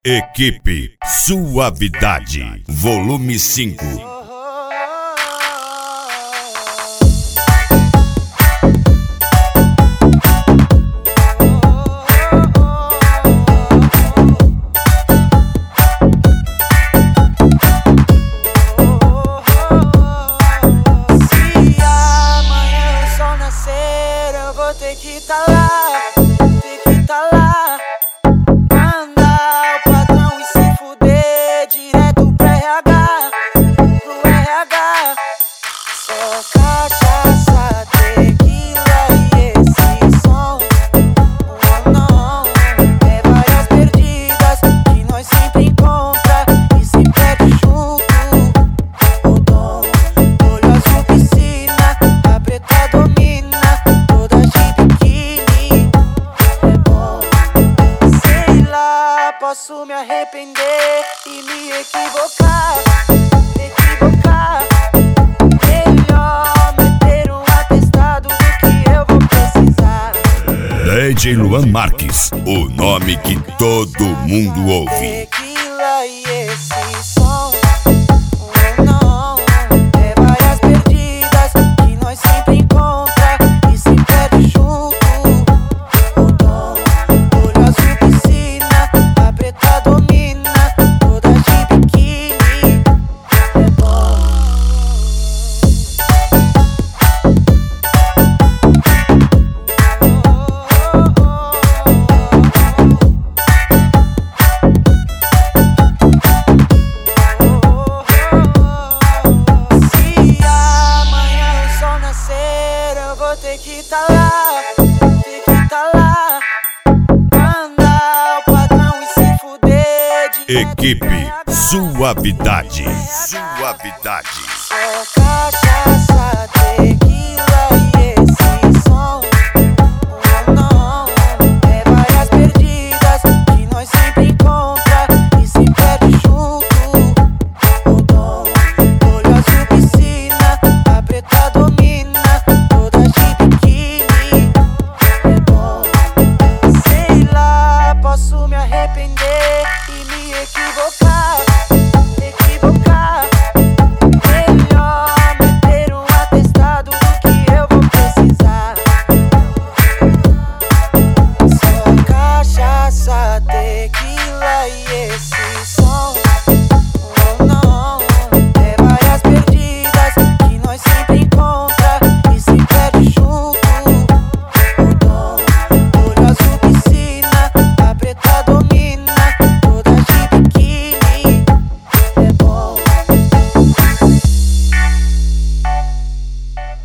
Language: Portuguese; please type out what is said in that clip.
Equipe Suavidade, volume 5. Ter que tá lá, mandar o patrão e se fuder direto pro RH, Só cachaça, tequila e esse som. Oh não, é várias perdidas que nós sempre encontra e se perde junto. O dom, olho azul piscina, a preta domina. Posso me arrepender e me equivocar. Melhor meter um atestado do que eu vou precisar. DJ Luan Marques, o nome que todo mundo ouve. Tequila e esse som. Oh não, é várias perdidas que nós sempre encontra e se perde junto. O dom, olho azul piscina, a preta domina, toda de biquíni. É bom. Se amanhã o sol nascer, eu vou ter que tá lá, mandar o patrão e se fuder direto pro Equipe RH. Suavidade. Só